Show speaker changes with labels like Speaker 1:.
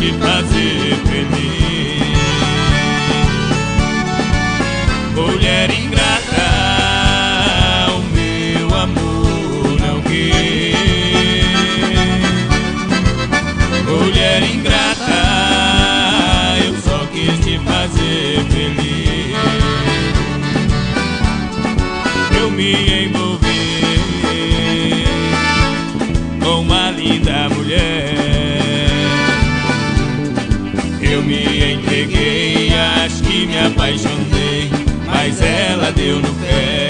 Speaker 1: te fazer feliz. Mulher ingrata, o meu amor não quis. Mulher ingrata, eu só quis te fazer feliz. Eu me envolvi com uma linda mulher. Eu me entreguei, acho que me apaixonei, mas ela deu no pé.